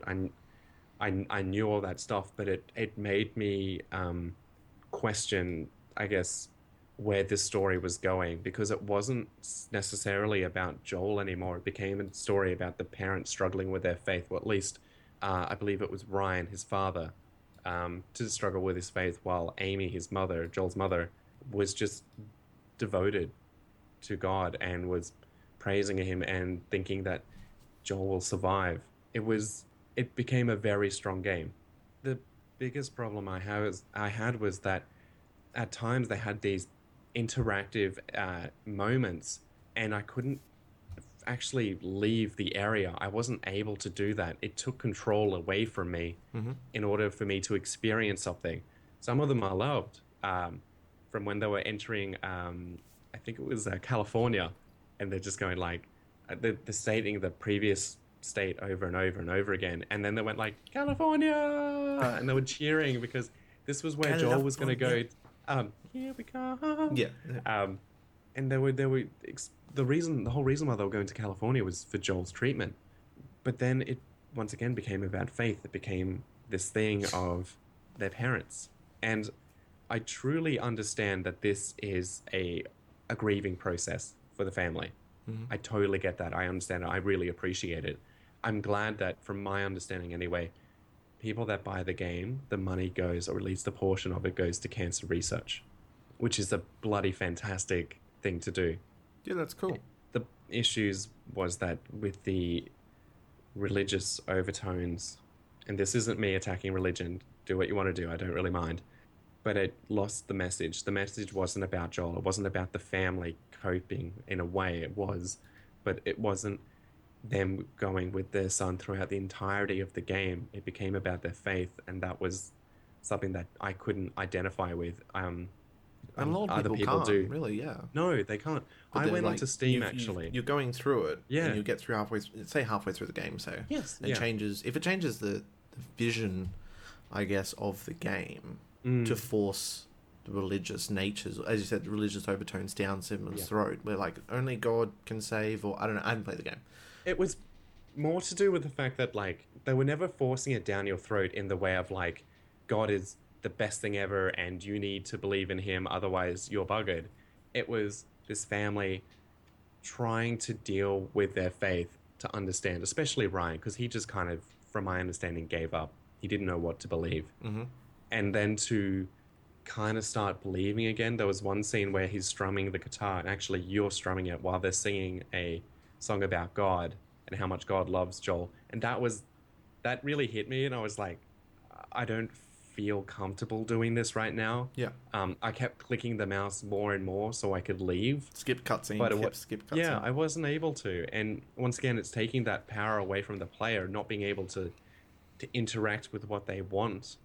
I knew all that stuff, but it made me question, I guess, where this story was going because it wasn't necessarily about Joel anymore. It became a story about the parents struggling with their faith, or at least I believe it was Ryan, his father, to struggle with his faith, while Amy, his mother, Joel's mother, was just devoted to God and was praising him and thinking that Joel will survive. It became a very strong game. The biggest problem I had was that at times they had these interactive moments, and I couldn't actually leave the area. I wasn't able to do that. It took control away from me mm-hmm. in order for me to experience something. Some of them I loved, from when they were entering, I think it was California, and they're just going like, they're stating the previous state over and over and over again. And then they went like, California! And they were cheering because this was where Joel was going to go, here we come. Yeah. Yeah. And the whole reason why they were going to California was for Joel's treatment. But then it once again became about faith. It became this thing of their parents. And I truly understand that this is a grieving process for the family. Mm-hmm. I totally get that. I understand it. I really appreciate it. I'm glad that, from my understanding anyway, people that buy the game, the money goes, or at least a portion of it goes to cancer research, which is a bloody fantastic thing to do. Yeah, that's cool. The issues was that with the religious overtones, and this isn't me attacking religion, do what you want to do, I don't really mind, but it lost the message. The message wasn't about Joel. It wasn't about the family coping in a way. It was, but it wasn't them going with their son throughout the entirety of the game. It became about their faith, and that was something that I couldn't identify with. And a lot of Other people people can't, do. really, yeah. No, they can't. But I then, went like, onto Steam actually. you're going through it, Yeah. and you get through halfway through the game, so Yes. it Yeah. changes. If it changes the vision, I guess, of the game to force the religious natures, as you said, the religious overtones down Simon's throat, where like only God can save, or I don't know. I haven't played the game. It was more to do with the fact that like they were never forcing it down your throat in the way of like God is the best thing ever and you need to believe in him, otherwise you're buggered. It was this family trying to deal with their faith to understand, especially Ryan, because he just kind of, from my understanding, gave up. He didn't know what to believe. Mm-hmm. And then to kind of start believing again. There was one scene where he's strumming the guitar, and actually you're strumming it while they're singing a song about God and how much God loves Joel. And that really hit me, and I was like, I don't feel comfortable doing this right now. Yeah. I kept clicking the mouse more and more so I could leave. Skip cutscene. Skip cutscene. Yeah, I wasn't able to. And once again, it's taking that power away from the player, not being able to interact with what they want.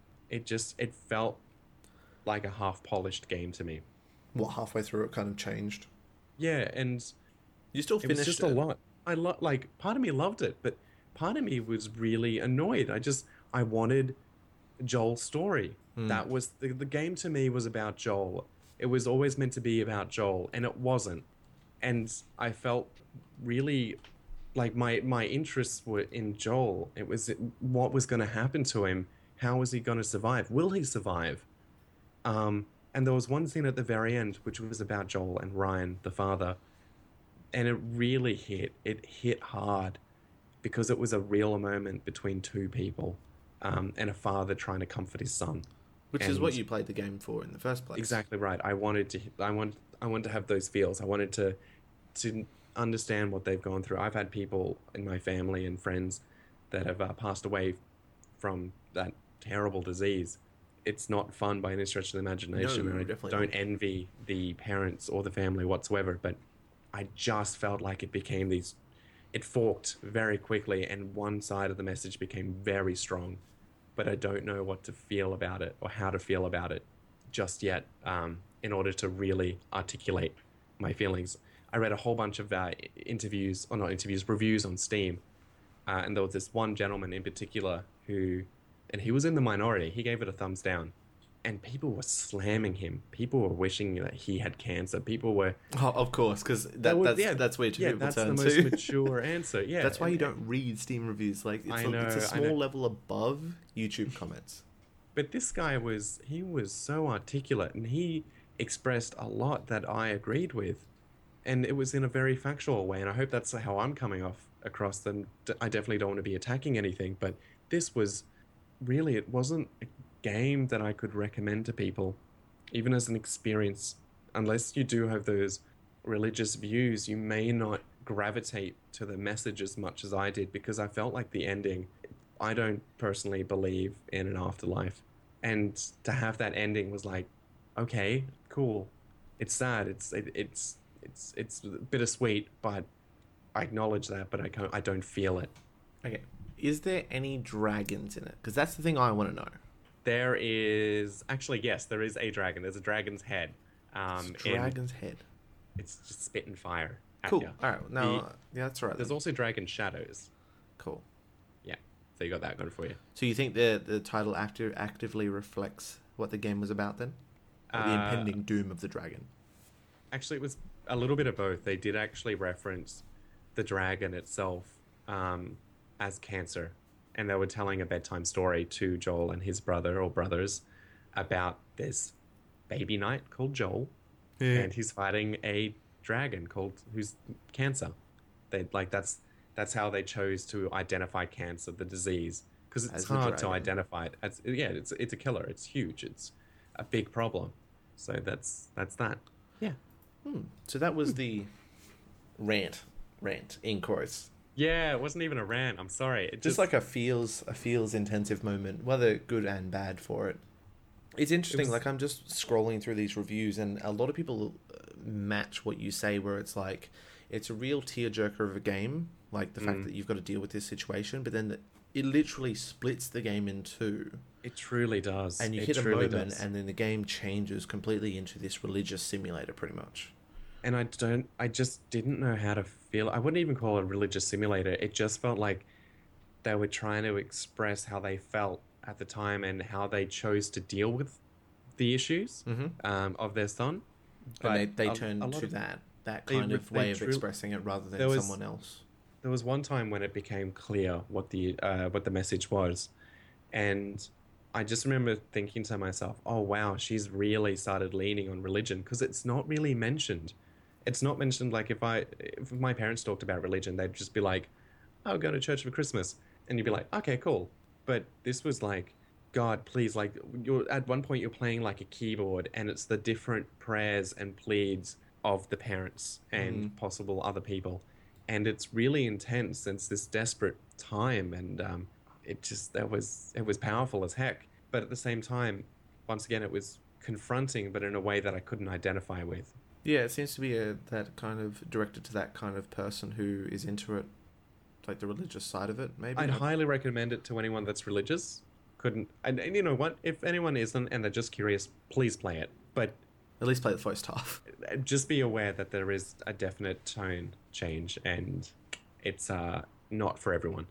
It felt like a half-polished game to me. What, halfway through it kind of changed? Yeah, and you still finished it. Was just a lot. Like part of me loved it, but part of me was really annoyed. I wanted Joel's story. That was the game to me was about Joel. It was always meant to be about Joel, and it wasn't. And I felt really like my interests were in Joel. It was what was going to happen to him. How was he going to survive? Will he survive? And there was one scene at the very end which was about Joel and Ryan, the father, and it really hit. It hit hard because it was a real moment between two people, and a father trying to comfort his son. Which is what you played the game for in the first place. Exactly right. I wanted to have those feels. I wanted to understand what they've gone through. I've had people in my family and friends that have passed away from that terrible disease. It's not fun by any stretch of the imagination, No, and I definitely don't not. envy the parents or the family whatsoever. But I just felt like it forked very quickly, and one side of the message became very strong. But I don't know what to feel about it or how to feel about it just yet, in order to really articulate my feelings. I read a whole bunch of interviews, or not interviews, reviews on Steam, and there was this one gentleman in particular and he was in the minority. He gave it a thumbs down, and people were slamming him. People were wishing that he had cancer. People were, Oh, of course, because that's where people that's turn the most to. mature answer. Yeah, That's why you don't read Steam reviews. Like it's a small level above YouTube comments. But this guy he was so articulate, and he expressed a lot that I agreed with, and it was in a very factual way. And I hope that's how I'm coming off across. And I definitely don't want to be attacking anything, but this was really, it wasn't a game that I could recommend to people, even as an experience. Unless you do have those religious views, you may not gravitate to the message as much as I did, because I felt like the ending, I don't personally believe in an afterlife. And to have that ending was like, okay, cool. It's sad. It's bittersweet, but I acknowledge that, but I don't feel it. Okay, is there any dragons in it? Because that's the thing I want to know. There is actually, yes, there is a dragon. There's a dragon's head. Dragon's head. It's just spitting fire. Cool. All right. No, yeah, that's all right. There's also dragon shadows. Cool. Yeah. So you got that going for you. So you think the title actively reflects what the game was about then? Or the impending doom of the dragon? Actually, it was a little bit of both. They did actually reference the dragon itself as cancer. And they were telling a bedtime story to Joel and his brother or brothers about this baby knight called Joel. Yeah. And he's fighting a dragon who's cancer. That's how they chose to identify cancer, the disease, because it's hard to identify it. It's a killer. It's huge. It's a big problem. So that's that. Yeah. So that was the rant in chorus. Yeah, it wasn't even a rant. I'm sorry. It just like a feels intensive moment, whether good and bad for it. It's interesting. Like I'm just scrolling through these reviews, and a lot of people match what you say, where it's like it's a real tearjerker of a game, like the fact that you've got to deal with this situation, but then it literally splits the game in two. It truly does. And you hit a moment, and then the game changes completely into this religious simulator, pretty much. And I just didn't know how to feel. I wouldn't even call it a religious simulator. It just felt like they were trying to express how they felt at the time and how they chose to deal with the issues of their son. But and they turned to that kind of way of expressing it rather than someone else. There was one time when it became clear what the message was, and I just remember thinking to myself, "Oh wow, she's really started leaning on religion," because it's not really mentioned. It's not mentioned. Like if my parents talked about religion, they'd just be like, "Oh, go to church for Christmas," and you'd be like, "Okay, cool." But this was like, God, please, like at one point you're playing like a keyboard, and it's the different prayers and pleads of the parents and possible other people, and it's really intense. It's this desperate time, and it was powerful as heck. But at the same time, once again, it was confronting, but in a way that I couldn't identify with. Yeah, it seems to be that kind of directed to that kind of person who is into it, like the religious side of it, maybe. I'd highly recommend it to anyone that's religious. And you know what? If anyone isn't and they're just curious, please play it. But at least play the first half. Just be aware that there is a definite tone change, and it's not for everyone.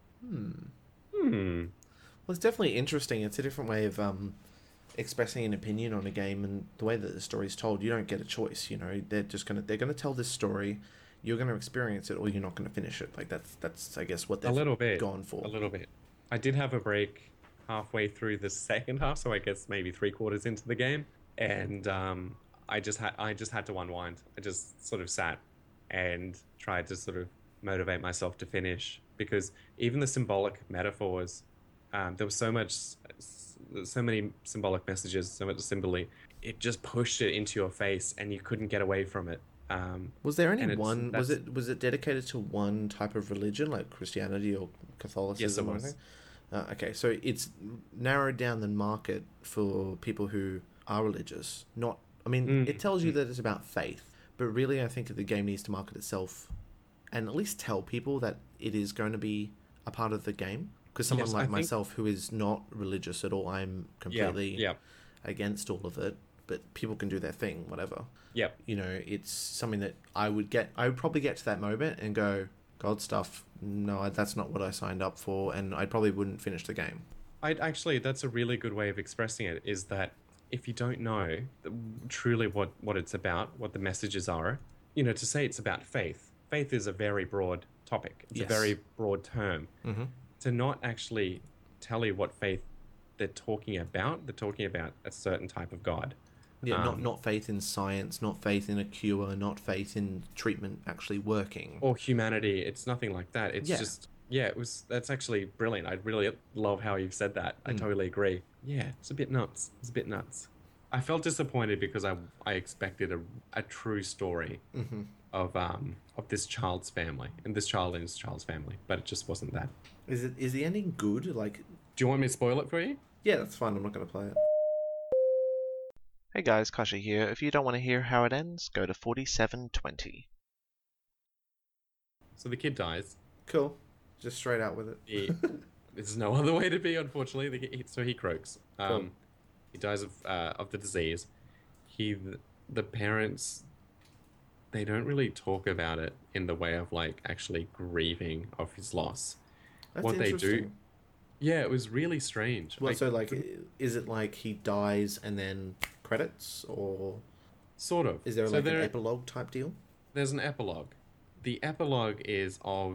Well, it's definitely interesting. It's a different way of expressing an opinion on a game, and the way that the story's told, you don't get a choice. You know, they're gonna tell this story. You're gonna experience it, or you're not gonna finish it. Like that's I guess what they've gone for. A little bit. I did have a break halfway through the second half, so I guess maybe 3/4 into the game, and I just had to unwind. I just sort of sat and tried to sort of motivate myself to finish, because even the symbolic metaphors, there was so many symbolic messages, so much symbol. It just pushed it into your face, and you couldn't get away from it. Was there any one? Was it dedicated to one type of religion, like Christianity or Catholicism? Yes, it was. Okay, so it's narrowed down the market for people who are religious. Not, I mean, it tells you that it's about faith, but really, I think that the game needs to market itself and at least tell people that it is going to be a part of the game. Because someone like myself who is not religious at all, I'm completely against all of it. But people can do their thing, whatever. Yeah. You know, it's something that I would probably get to that moment and go, God stuff, no, that's not what I signed up for, and I probably wouldn't finish the game. That's a really good way of expressing it, is that if you don't know truly what it's about, what the messages are, you know, to say it's about faith is a very broad topic. It's a very broad term. Mm-hmm. To not actually tell you what faith they're talking about a certain type of God. Yeah, not faith in science, not faith in a cure, not faith in treatment actually working. Or humanity. It's nothing like that. It's just, that's actually brilliant. I really love how you've said that. I totally agree. Yeah, it's a bit nuts. I felt disappointed because I expected a true story of this child's family, and this child and his child's family, but it just wasn't that. Is the ending good? Like, do you want me to spoil it for you? Yeah, that's fine. I'm not going to play it. Hey guys, Kasha here. If you don't want to hear how it ends, go to 4720. So the kid dies. Cool. Just straight out with it. There's no other way to be, unfortunately. So he croaks. Cool. He dies of the disease. The parents, they don't really talk about it in the way of like actually grieving of his loss. That's what they interesting. do. Yeah, it was really strange. Well, is it like he dies and then credits, or sort of? Is there an epilogue type deal? There's an epilogue. The epilogue is of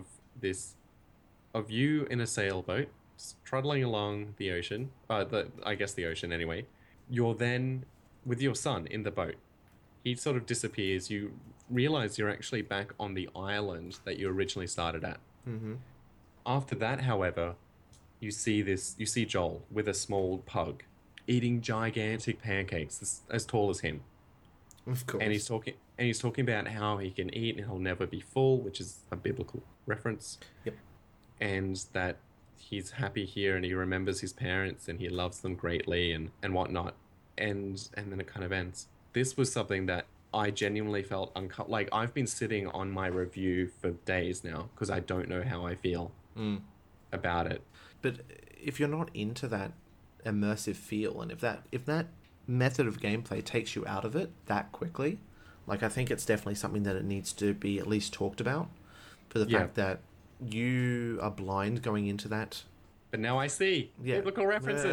you in a sailboat trundling along the ocean. I guess the ocean anyway. You're then with your son in the boat. He sort of disappears. You realize you're actually back on the island that you originally started at. Mm-hmm. After that, however, you see Joel with a small pug eating gigantic pancakes as tall as him. Of course. And he's talking about how he can eat and he'll never be full, which is a biblical reference. Yep. And that he's happy here and he remembers his parents and he loves them greatly and whatnot. And then it kind of ends. This was something that I genuinely felt like I've been sitting on my review for days now because I don't know how I feel about it. But if you're not into that immersive feel, and if that method of gameplay takes you out of it that quickly, like, I think it's definitely something that it needs to be at least talked about, for the fact that you are blind going into that. But now I see biblical references.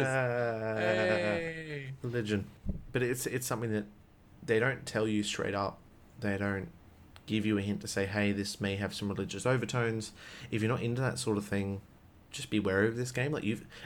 Hey. Religion. But it's something that they don't tell you straight up. They don't give you a hint to say, hey, this may have some religious overtones. If you're not into that sort of thing, just be wary of this game.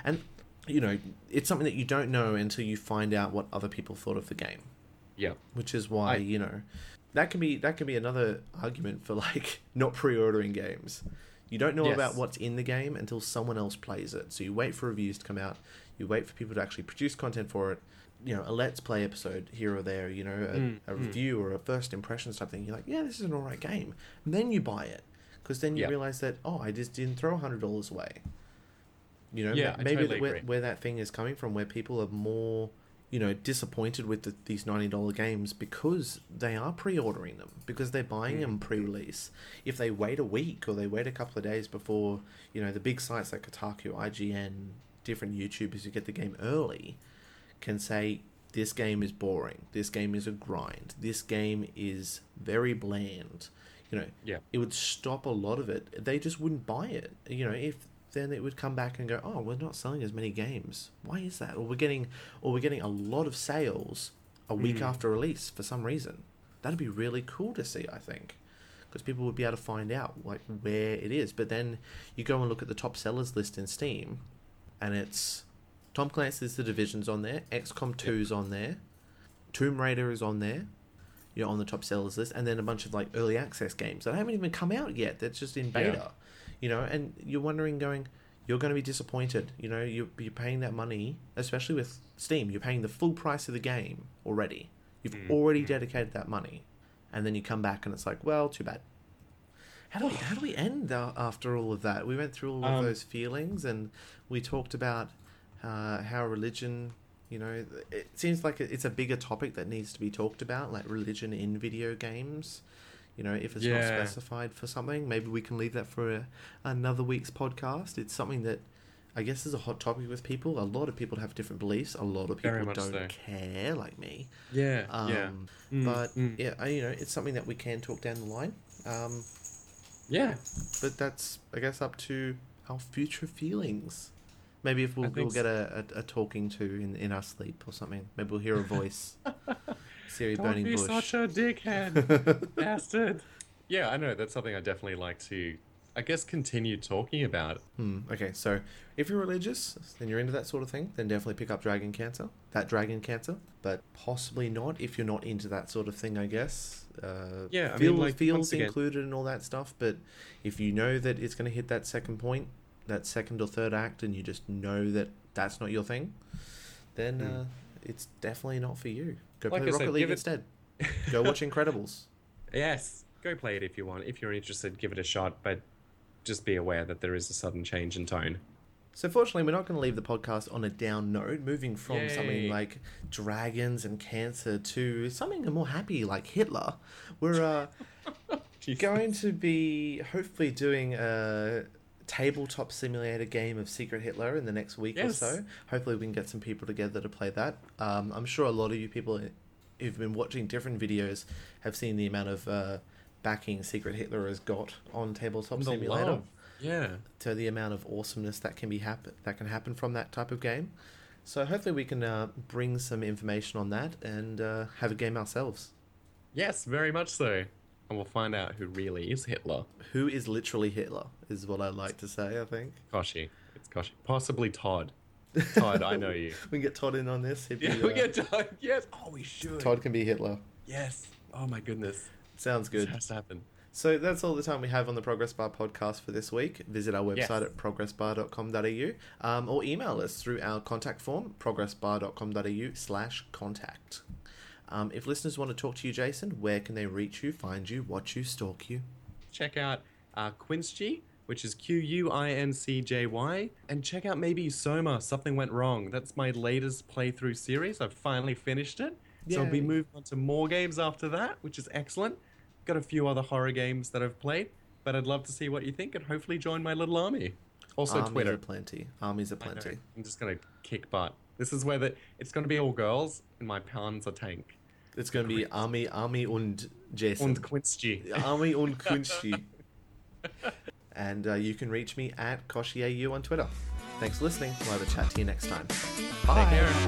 It's something that you don't know until you find out what other people thought of the game. Yeah. Which is why, that can be another argument for like not pre-ordering games. You don't know about what's in the game until someone else plays it. So you wait for reviews to come out. You wait for people to actually produce content for it. You know, a Let's Play episode here or there, a review or a first impressions type thing. You're like, yeah, this is an alright game. And then you buy it. Because then you realize that, I just didn't throw $100 away. Maybe totally where that thing is coming from, where people are more, disappointed with these $90 games because they are pre-ordering them, because they're buying them pre-release. If they wait a week or they wait a couple of days before, the big sites like Kotaku, IGN, different YouTubers who get the game early can say, this game is boring, this game is a grind, this game is very bland. It would stop a lot of it. They just wouldn't buy it. If then it would come back and go, oh, we're not selling as many games. Why is that? Or we're getting a lot of sales a week after release for some reason. That'd be really cool to see, I think, because people would be able to find out like where it is. But then you go and look at the top sellers list in Steam, and it's Tom Clancy's The Division's on there, XCOM 2's on there, Tomb Raider is on there, on the top sellers list, and then a bunch of like early access games that haven't even come out yet. That's just in beta. And you're wondering, you're going to be disappointed. You're paying that money, especially with Steam. You're paying the full price of the game already. You've already dedicated that money. And then you come back and it's like, well, too bad. how do we end after all of that? We went through all of those feelings, and we talked about how religion, you know, it seems like it's a bigger topic that needs to be talked about, like religion in video games. You know, if it's not specified for something, maybe we can leave that for another week's podcast. It's something that I guess is a hot topic with people. A lot of people have different beliefs. A lot of people don't care, like me. But yeah, you know, it's something that we can talk down the line. But that's, I guess, up to our future feelings. Maybe if we'll get a talking to in our sleep or something. Maybe we'll hear a voice. Siri Burning Bush. Don't be such a dickhead, bastard. Yeah, I know. That's something I definitely like to, I guess, continue talking about. Okay, so if you're religious, then you're into that sort of thing, then definitely pick up Dragon Cancer. But possibly not if you're not into that sort of thing, I guess. Feels included and all that stuff, but if you know that it's going to hit that second point, that second or third act, and you just know that that's not your thing, then it's definitely not for you. Go play Rocket League instead. Go watch Incredibles. Yes, go play it if you want. If you're interested, give it a shot, but just be aware that there is a sudden change in tone. So fortunately, we're not going to leave the podcast on a down note, moving from something like dragons and cancer to something more happy like Hitler. We're going to be hopefully doing a tabletop simulator game of Secret Hitler in the next week or so. Hopefully we can get some people together to play that. I'm sure a lot of you people who've been watching different videos have seen the amount of backing Secret Hitler has got on Tabletop Simulator. Love. Yeah. To the amount of awesomeness that can happen from that type of game. So hopefully we can bring some information on that and have a game ourselves. Yes, very much so. And we'll find out who really is Hitler. Who is literally Hitler, is what I'd like to say, I think. Koshi. It's Koshi. Possibly Todd. Todd, I know you. We can get Todd in on this. We get Todd. Yes. Oh, we should. Todd can be Hitler. Yes. Oh, my goodness. Sounds good. This has to happen. So that's all the time we have on the Progress Bar podcast for this week. Visit our website at progressbar.com.au or email us through our contact form, progressbar.com.au/contact. If listeners want to talk to you, Jason, where can they reach you, find you, watch you, stalk you? Check out Quincjy, which is QUINCJY, and check out maybe Soma, Something Went Wrong. That's my latest playthrough series. I've finally finished it. So I'll be moving on to more games after that, which is excellent. Got a few other horror games that I've played, but I'd love to see what you think and hopefully join my little army. Also Twitter. Armies are plenty. I'm just going to kick butt. This is where it's going to be all girls and my Panzer tank. It's going to be Army und Jason. Und Quincjy. Army und Quincjy. And you can reach me at KoshiAU on Twitter. Thanks for listening. We'll have a chat to you next time. Bye. Take care.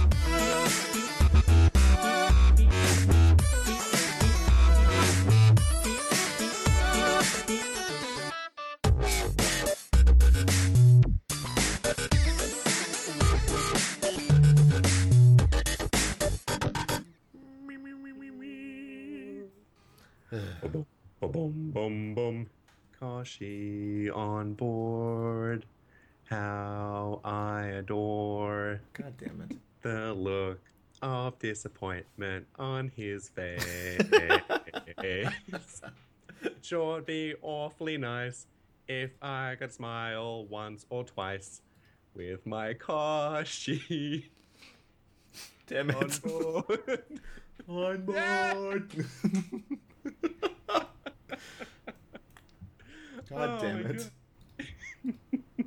Boom, boom, boom. Koshi on board. How I adore. God damn it. The look of disappointment on his face. Sure, it'd be awfully nice if I could smile once or twice with my Koshi. Damn it. On board. On board. God damn it.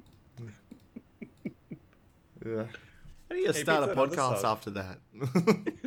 How do you start a podcast after that?